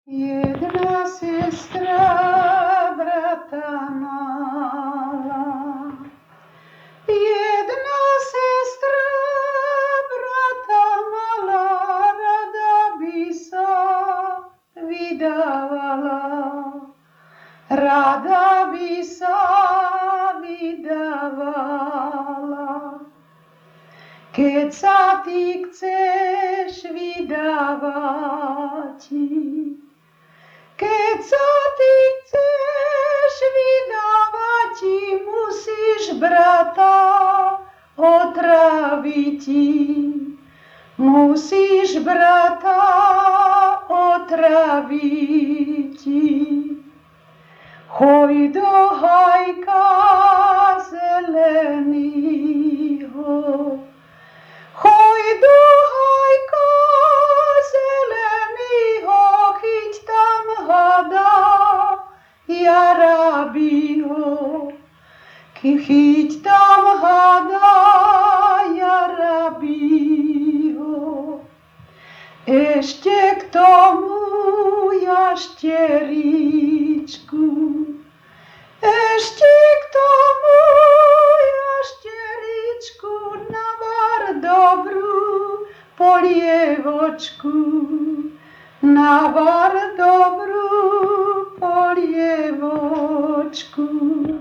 Jedna sestra brata mala, jedna sestra brata mala, rada by sa vydávala, rada by sa vydávala. Keď sa ty chceš vydávať, keď sa ty chceš vydávať, musíš brata otráviť. Musíš brata otráviť. Choj do hajka zelenýho, choj do hajka zelenýho, chyť tam hada jarabího, chyť tam hada jarabího. Ešte k tomu jašteričku, ešte k tomu jašteričku, navar dobrú polievočku, navar dobrú polievočku.